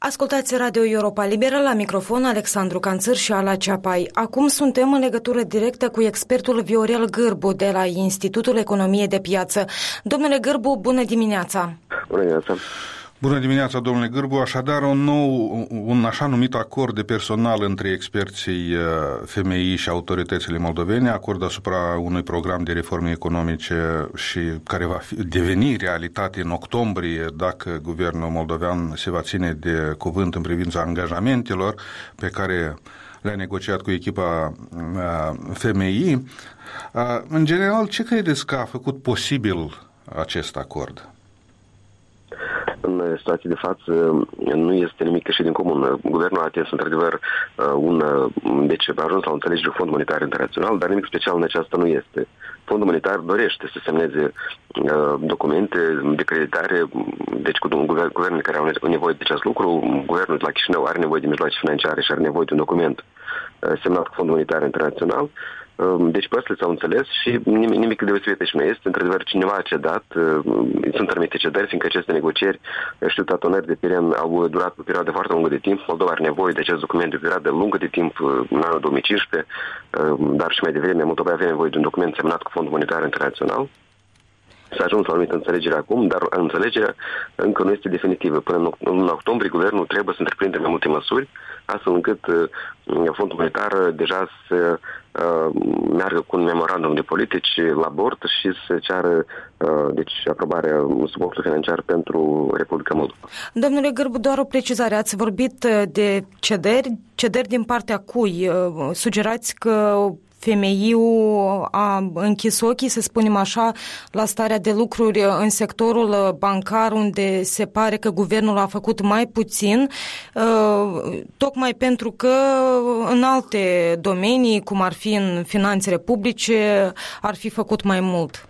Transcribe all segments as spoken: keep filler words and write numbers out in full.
Ascultați Radio Europa Liberă, la microfon Alexandru Canțăr și Ala Ceapai. Acum suntem în legătură directă cu expertul Viorel Gârbu de la Institutul Economiei de Piață. Domnule Gârbu, bună dimineața! Bună dimineața! Bună dimineața, domnule Gârbu. Așadar, un nou, un așa numit acord de personal între experții F M I și autoritățile moldovene, acord asupra unui program de reforme economice și care va fi, deveni realitate în octombrie dacă guvernul moldovean se va ține de cuvânt în privința angajamentelor pe care le-a negociat cu echipa F M I. În general, ce credeți că a făcut posibil acest acord? În situație de față nu este nimic ieșit din comun. Guvernul a atins într-adevăr un, deci a ajuns la o înțelegere cu Fondul Monetar Internațional, dar nimic special în aceasta nu este. Fondul Monetar dorește să semneze uh, documente de creditare, deci cu guvernele care au nevoie de acest lucru. Guvernul de la Chișinău are nevoie de mijloace financiare și are nevoie de un document uh, semnat cu Fondul Monetar Internațional. Deci părțile s-au înțeles și nimic, nimic deosebit și nu este. Într-adevăr, cineva a cedat, sunt anumite cedări, fiindcă aceste negocieri, știu, tatonări de teren au durat pe o perioadă foarte lungă de timp. Moldova are nevoie de acest document de o perioadă lungă de timp, în anul două mii cincisprezece, dar și mai devreme Moldova avea nevoie de un document semnat cu Fondul Monetar Internațional. S-a ajuns la o anumită înțelegere acum, dar înțelegerea încă nu este definitivă. Până în luna octombrie, guvernul trebuie să întreprinde mai multe măsuri, astfel încât uh, Fondul Monetar deja să uh, meargă cu un memorandum de politici la bord și să ceară uh, deci, aprobarea suportului financiar pentru Republica Moldova. Domnule Gârbu, doar o precizare. Ați vorbit de cederi, cederi din partea cui? Sugerați că F M I-ul a închis ochii, să spunem așa, la starea de lucruri în sectorul bancar, unde se pare că guvernul a făcut mai puțin, tocmai pentru că în alte domenii, cum ar fi în finanțele publice, ar fi făcut mai mult.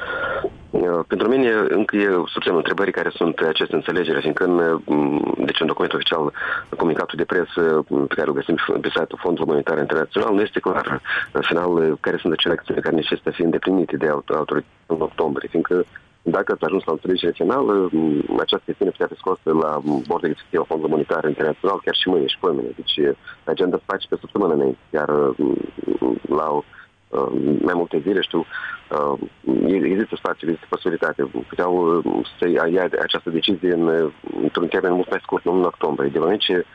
Pentru mine încă e sub semnul întrebării care sunt aceste înțelegeri, fiindcă în, deci în documentul oficial, comunicatul de presă pe care îl găsim pe site-ul Fondului Monetar Internațional, nu este clar în final care sunt acele acțiuni care necesită fi îndeplinite de autorități în octombrie, fiindcă dacă ați ajuns la o înțelegere finală, această chestiune putea fi scosă la bordul executiv al Fondului Monetar Internațional chiar și mâine și poimine. Deci agenda se face pe săptămână înainte, iar la o mai multe zile, știu, există spațiu, există posibilitate. Puteau să ia această decizie în, într-un termen mult mai scurt, nu în octombrie. De moment ce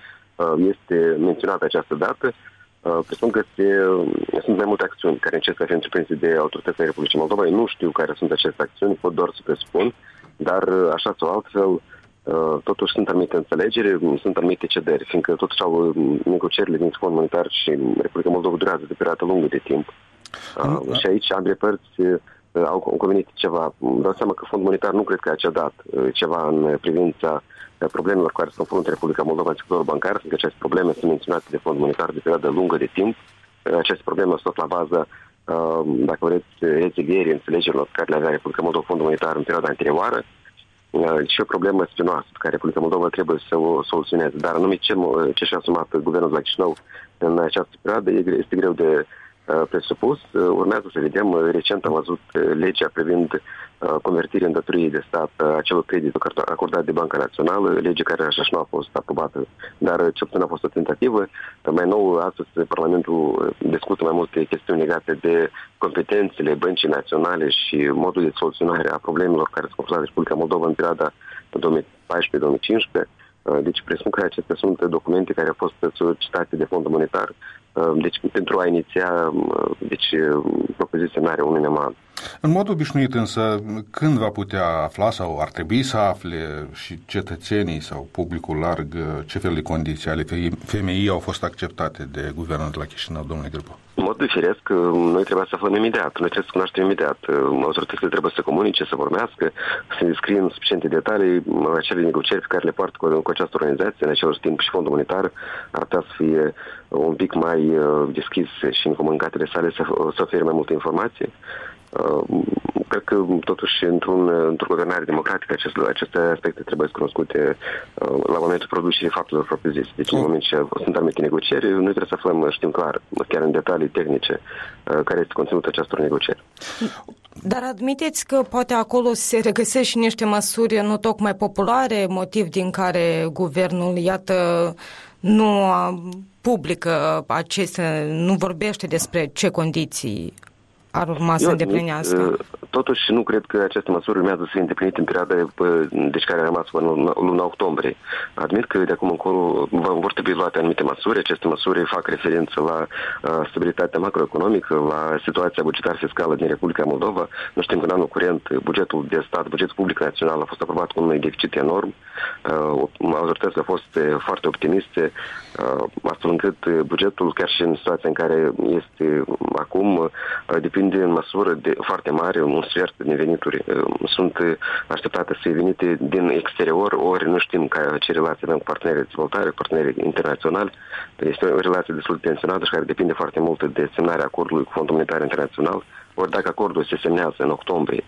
este menționată această dată, presupun că se, sunt mai multe acțiuni care încerc să fie întreprinse de autoritățile Republicii Moldova. Eu nu știu care sunt aceste acțiuni, pot doar să presupun, dar așa sau altfel, totuși sunt anumite înțelegeri, sunt anumite cederi, fiindcă totuși au negocierile din Fondul Monetar și Republica Moldova durează de perioadă lungă de timp. Uh, și aici ambele părți uh, au convenit ceva. Îmi dau seama că Fondul Monetar nu cred că a cedat uh, ceva în privința uh, problemelor care se confruntă Republica Moldova în sectorul bancar, fiindcă aceste probleme sunt menționate de Fondul Monetar de perioadă lungă de timp. Uh, aceste probleme au stat la bază, uh, dacă vreți, rezilierii înțelegerilor pe care le avea Republica Moldova Fondul Monetar în perioada anterioară. Uh, și o problemă spinoasă pe care Republica Moldova trebuie să o soluționeze. Dar anume ce, ce și-a asumat guvernul de la Chișinău în această perioadă este greu de presupus. Urmează să vedem. Recent am văzut legea privind convertirea în datorii de stat a celor credite acordate de Banca Națională, lege care așa și nu a fost aprobată, dar ce puțin a fost o tentativă. Mai nou, astăzi, Parlamentul discută mai multe chestiuni legate de competențele Băncii Naționale și modul de soluționare a problemelor care se confruntă Republica Moldova în perioada două mii paisprezece două mii cincisprezece. Deci presupun că acestea sunt documente care au fost solicitate de Fondul Monetar, deci pentru a iniția deci, propoziția mare unui neman. În mod obișnuit însă, când va putea afla sau ar trebui să afle și cetățenii sau publicul larg ce fel de condiții ale F M I au fost acceptate de guvernul de la Chișinău, domnule Gârbu? În mod firesc, noi trebuie să aflăm imediat, noi trebuie să cunoaștem imediat. Autoritățile trebuie să comunice, să vorbească, să descrie în suficiente detalii acele negocieri pe care le poartă cu, cu această organizație. În același timp și Fondul Monetar ar putea să fie un pic mai deschis și în comunicatele sale să, să ofere mai multe informații. cred că totuși într-un, într-o guvernare democratică aceste, aceste aspecte trebuie cunoscute la momentul producerii faptelor propriu-zise. Deci în moment ce sunt anumite negocieri, noi trebuie să aflăm, știm clar, chiar în detalii tehnice, care este conținutul acestor negocieri. Dar admiteți că poate acolo se regăsesc și niște măsuri nu tocmai populare, motiv din care guvernul, iată, nu publică aceste, nu vorbește despre ce condiții ar urma să îndeplinească. Totuși, nu cred că aceste măsuri urmează să fie îndeplinite în perioada deci care a rămas până în luna octombrie. Admit că de acum încolo vor trebui luate anumite măsuri. Aceste măsuri fac referință la stabilitatea macroeconomică, la situația bugetar-fiscală din Republica Moldova. Noi știm că în anul curent bugetul de stat, bugetul public național a fost aprobat cu un deficit enorm. Autoritățile au fost foarte optimiste, astfel încât bugetul, chiar și în situația în care este acum, depinde în măsură de foarte mare, un sfert din venituri sunt așteptate să fie venite din exterior, ori nu știm ca ce relație avem cu partenerii de dezvoltare, cu partenerii internaționali. Este o relație destul de tensionată și care depinde foarte mult de semnarea acordului cu Fondul Monetar Internațional. Ori dacă acordul se semnează în octombrie,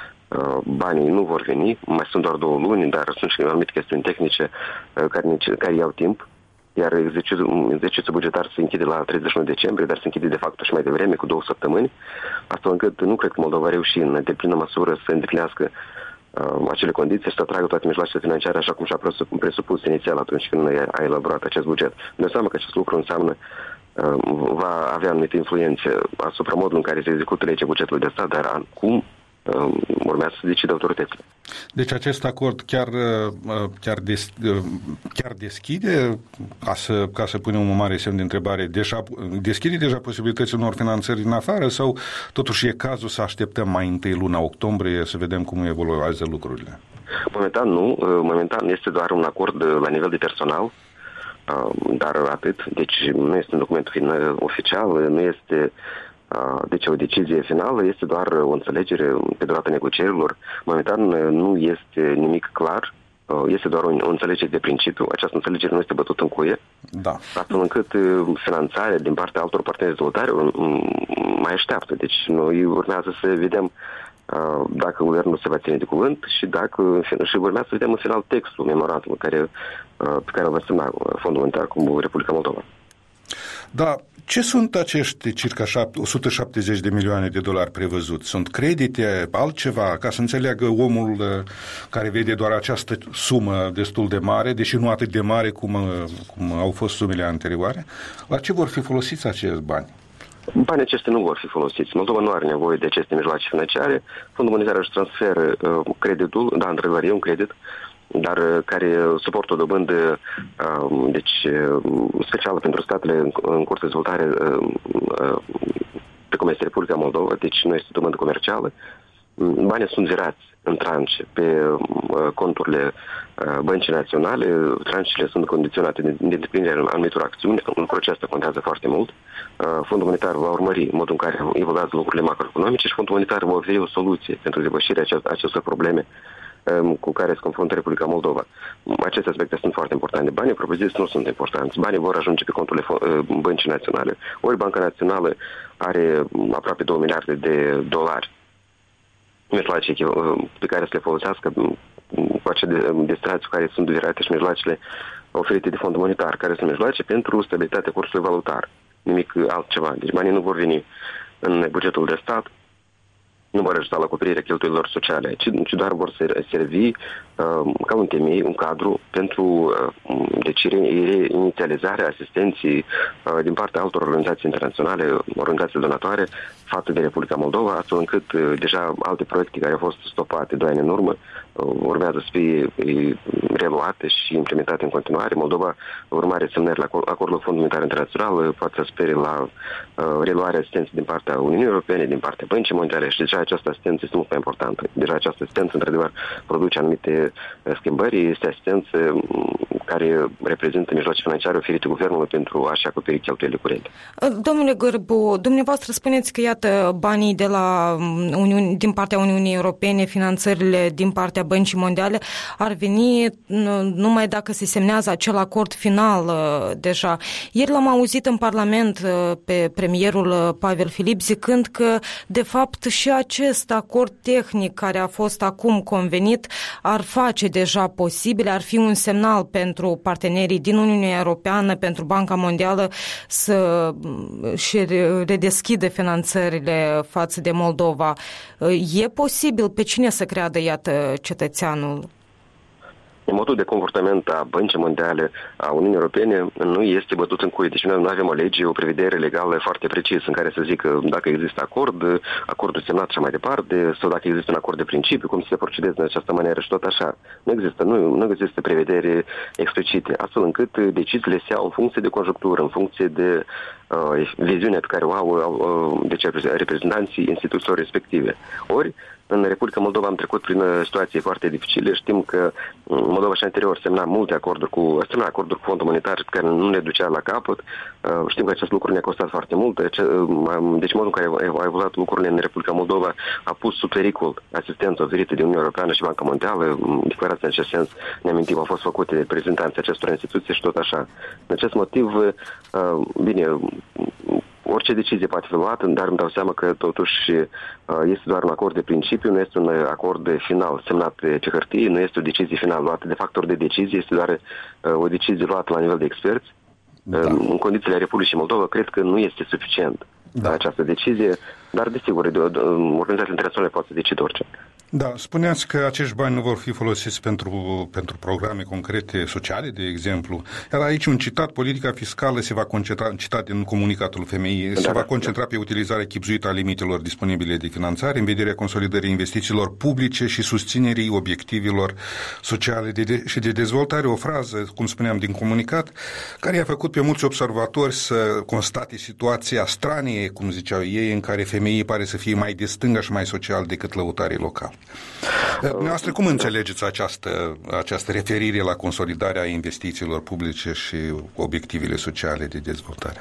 banii nu vor veni, mai sunt doar două luni, dar sunt și anumite chestiuni tehnice care, care iau timp. Iar exercițiul, exercițiul bugetar se închide la treizeci și unu decembrie, dar se închide de fapt și mai devreme, cu două săptămâni, astfel încât nu cred că Moldova a reușit în deplină măsură să îndeplinească uh, acele condiții și să atragă toate mijloacele financiare așa cum și-a presupus inițial atunci când a elaborat acest buget. Ne seama că acest lucru înseamnă uh, va avea anumite influențe asupra modului în care se execută legea bugetului de stat, dar cum urmează să decide autoritățile. Deci acest acord chiar, chiar, des, chiar deschide, ca să, ca să punem un mare semn de întrebare, deja, deschide deja posibilitățile unor finanțări din afară sau totuși e cazul să așteptăm mai întâi luna octombrie să vedem cum evoluează lucrurile? Momentan nu. Momentan este doar un acord la nivel de personal, dar atât. Deci nu este un document oficial, nu este deci o decizie finală, este doar o înțelegere pe durata negocierilor. Momentan nu este nimic clar, este doar o înțelegere de principiu. Această înțelegere nu este bătută în cuie. Da. Astfel încât finanțarea din partea altor parteneri de dezvoltare mai așteaptă. Deci noi urmează să vedem dacă guvernul se va ține de cuvânt și dacă și urmează să vedem în final textul memorandumului care, pe care îl va semna Fondul Monetar cu Republica Moldova. Da, ce sunt acești circa o sută șaptezeci de milioane de dolari prevăzuți? Sunt credite, altceva? Ca să înțeleagă omul care vede doar această sumă destul de mare, deși nu atât de mare cum, cum au fost sumele anterioare, la ce vor fi folosiți acești bani? Banii aceștia nu vor fi folosiți. Moldova nu are nevoie de aceste mijloace financiare. Fondul Monetar își transferă uh, creditul, da, într-adevăr e un credit, dar care suportă o dobândă deci, specială pentru statele în curs de dezvoltare pe cum este Republica Moldova, deci nu este dobândă comercială. Banii sunt girați în tranșe pe conturile băncii naționale, tranșele sunt condiționate de îndeplinirea anumitor acțiuni, un proces ăsta contează foarte mult. Fondul Monetar va urmări modul în care evoluează lucrurile macroeconomice și Fondul Monetar va oferi o soluție pentru depășirea acestor probleme cu care se confruntă Republica Moldova. Aceste aspecte sunt foarte importante. Banii propriu-zis nu sunt importanți. Banii vor ajunge pe conturile băncii naționale. Ori Banca Națională are aproape două miliarde de dolari mijloace pe care să le folosească cu acele destinații care sunt virate și mijloacele oferite de Fondul Monetar, care sunt mijloace pentru stabilitatea cursului valutar. Nimic altceva. Deci banii nu vor veni în bugetul de stat, nu vor ajuta la acoperirea cheltuielilor sociale, ci, ci doar vor servi uh, ca un temei, un cadru pentru uh, deci, inițializarea asistenții uh, din partea altor organizații internaționale, organizații donatoare, față de Republica Moldova, astfel încât uh, deja alte proiecte care au fost stopate doi ani în urmă uh, urmează să fie uh, reluate și implementate în continuare. Moldova, urmare semnării la acordul Fondului Monetar Internațional, uh, poate să spere la uh, reluarea asistenței din partea Uniunii Europene, din partea Băncii Mondiale și deja această asistență este mult mai importantă. Deja această asistență, într-adevăr, produce anumite schimbări. Este asistență care reprezintă mijloace financiare oferite guvernului pentru a-și acoperi cheltuielile curente. Domnule Gârbu, dumneavoastră spuneți că, iată, banii de la Uniuni, din partea Uniunii Europene, finanțările din partea Băncii Mondiale ar veni numai dacă se semnează acel acord final deja. Ieri l-am auzit în Parlament pe premierul Pavel Filip zicând că, de fapt, și acest acord tehnic care a fost acum convenit ar face deja posibil, ar fi un semnal pentru partenerii din Uniunea Europeană, pentru Banca Mondială să și redeschidă finanțările față de Moldova. E posibil? Pe cine să creadă, iată, cetățeanul? Modul de comportament a Băncii Mondiale, a Uniunii Europene, nu este bătut în cuie. Deci noi nu avem o lege, o prevedere legală foarte precisă în care să zică dacă există acord, acordul semnat și mai departe, sau dacă există un acord de principiu, cum se procedează în această manieră și tot așa. Nu există, nu, nu există prevedere explicite, astfel încât deciziile se iau în funcție de conjunctură, în funcție de uh, viziunea pe care o au uh, deci, reprezentanții instituțiilor respective. Ori, în Republica Moldova am trecut prin situații foarte dificile. Știm că Moldova și anterior semna multe acorduri cu, semna acorduri cu Fondul Monetar care nu ne ducea la capăt. Știm că acest lucru ne-a costat foarte mult. Deci modul în care au evoluat lucrurile în Republica Moldova a pus sub pericol asistența oferită de Uniunea Europeană și Banca Mondială. Declarații în acest sens, ne amintim, au fost făcute de reprezentanții acestor instituții și tot așa. În acest motiv, bine, orice decizie poate fi luată, dar îmi dau seama că totuși este doar un acord de principiu, nu este un acord final semnat pe hârtie, nu este o decizie finală luată de factor de decizie, este doar o decizie luată la nivel de experți. Da. În condițiile Republicii Moldova, cred că nu este suficient da. această decizie, dar desigur, organizațiile internaționale pot să decide orice. Da, spuneați că acești bani nu vor fi folosiți pentru, pentru programe concrete sociale, de exemplu. Iar aici un citat, politica fiscală se va concentra, citat în comunicatul F M I, da, se va concentra da. pe utilizarea chibzuită a limitelor disponibile de finanțare în vederea consolidării investițiilor publice și susținerii obiectivelor sociale de de, și de dezvoltare. O frază, cum spuneam, din comunicat, care a făcut pe mulți observatori să constate situația stranie, cum ziceau ei, în care F M I pare să fie mai de stânga și mai social decât lăutarii locali. Dumneavoastră, cum înțelegeți această, această referire la consolidarea investițiilor publice și obiectivele sociale de dezvoltare?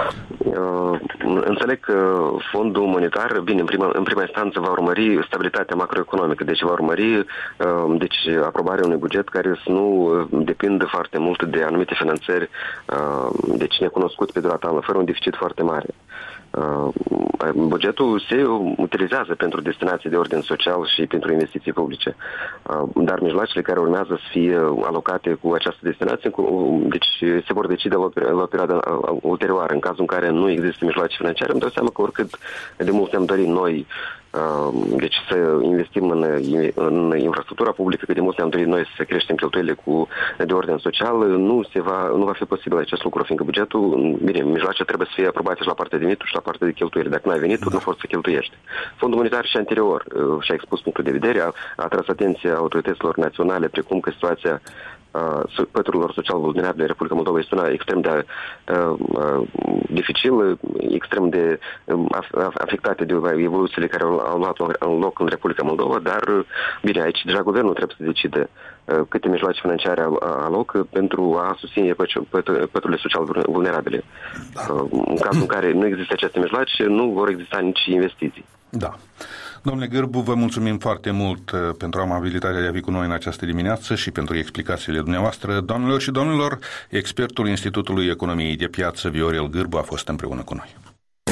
Uh, înțeleg că Fondul Monetar, bine, în prima, în prima instanță va urmări stabilitatea macroeconomică, deci va urmări uh, deci, aprobarea unui buget care să nu depindă foarte mult de anumite finanțări uh, deci necunoscute pe durata anului, fără un deficit foarte mare. Uh, bugetul se utilizează pentru destinații de ordin social și pentru investiții publice. Uh, dar mijloacele care urmează să fie alocate cu această destinație, cu, deci se vor decide la o, la o perioadă ulterioară. În cazul în care nu există mijloace financiare, îmi dau seama că oricât de mult ne-am dorit noi deci să investim în, în infrastructura publică, că de mult ne-am dorit noi să creștem cheltuielile cu, de ordine social, nu, se va, nu va fi posibil acest lucru, fiindcă bugetul, bine, mijloace trebuie să fie aprobate și la partea de venituri și la partea de cheltuieli. Dacă nu ai venituri, nu poți să cheltuiești. Fondul Monetar și anterior și-a expus punctul de vedere, a, a atras atenția autorităților naționale, precum că situația uh, păturilor social vulnerabile în Republica Moldova este una extrem de uh, uh, dificilă, extrem de uh, afectate de evoluțiile care au, au luat în loc în Republica Moldova, dar, bine, aici deja guvernul trebuie să decide uh, câte mijloace financiare alocă pentru a susține păturile social vulnerabile. Da. Uh, în cazul în care nu există aceste mijloace, nu vor exista nici investiții. Da. Domnule Gârbu, vă mulțumim foarte mult pentru amabilitatea de a fi cu noi în această dimineață și pentru explicațiile dumneavoastră. Doamnelor și domnilor, expertul Institutului Economiei de Piață, Viorel Gârbu, a fost împreună cu noi.